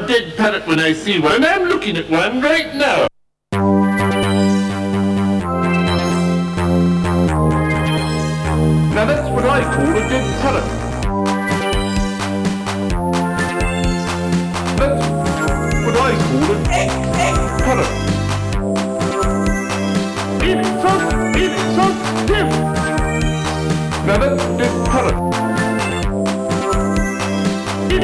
a dead parrot when I see one. I'm looking at one right now. Now that's what I call a dead parrot. That's what I call a dead parrot. It's so dead. Now that's a dead parrot. This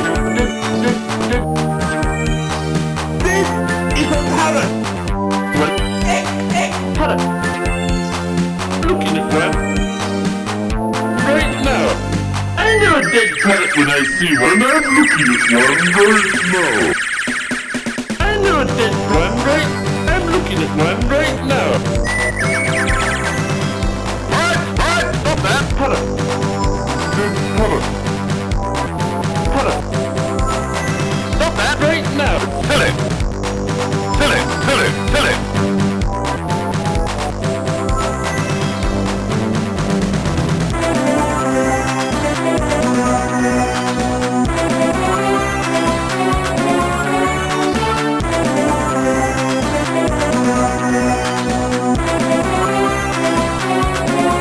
is a parrot. Well, parrot. Looking at one right now. I know a dead parrot when I see one. I'm looking at one right now. I know a dead one right. I'm looking at one right now. Alright, stop that. Parrot. Dead parrot. Stop that right now! Kill it! Kill it! Kill it! Kill it!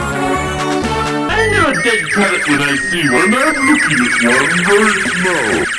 I know a dead parrot when I see one. I'm looking at one right now.